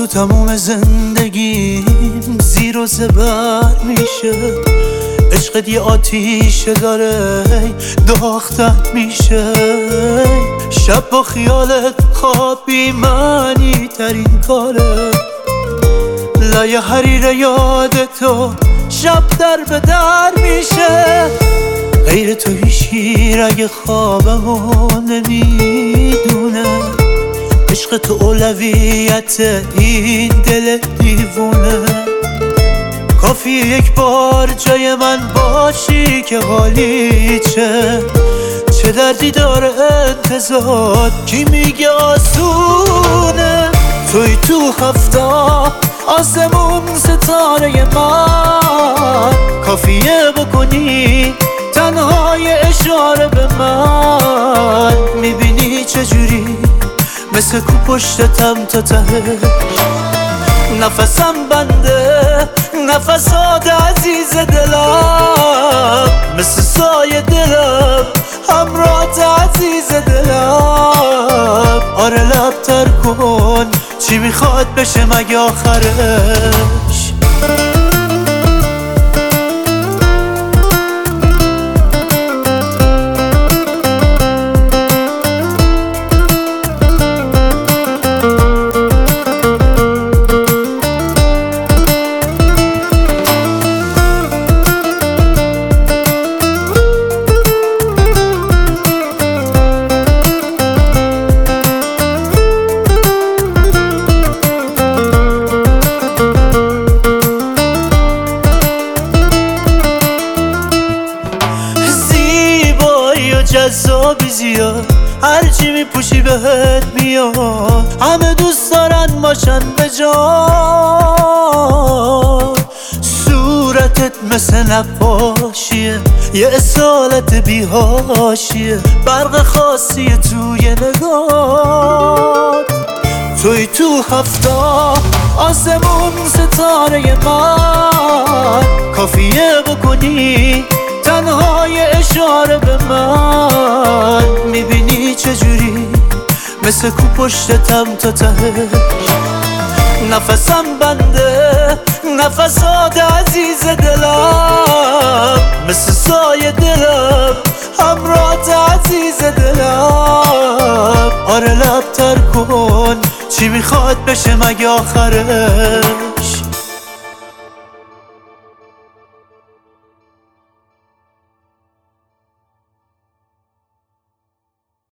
تو تموم زندگیم زیر و زبر میشه. عشقت یه آتیشه داره داختت میشه. شب با خیالت خواب بی معنی ترین کاره. لایه حریر یاد تو شب در به در میشه. غیر تو هیچی رگ خوابمو نمیدونه. عشق تو اولویت این دل دیوونه. کافی یک بار جای من باشی که حالی چه دردی داره انتظار کی میگه آسونه. توی تو هفته آسمون ستاره من. کافیه بکنی تنهای اشاره به من. میبینی چجوری مثل کو پشتتم تا تهش. نفسم بنده نفسات عزیز دلم. مثل سایه دلم همراهت عزیز دلم. آره لب تر کن چی میخواد بشه مگه آخرش. جذابی زیاد هرچی میپوشی بهت میاد. همه دوست دارن باشن به جان. صورتت مثل نقاشیه یه اصالت بیهاشیه. برق خاصیه توی نگات. توی تو هفته آسمون ستاره من. کافیه بکنی تنهای اشاره به من. میبینی چجوری مثل کو پشتتم تا تهش. نفسم بنده نفسات عزیز دلم. مثل سایه دلم همراهت عزیز دلم. آره لب تر کن چی میخواد بشه مگه آخرش.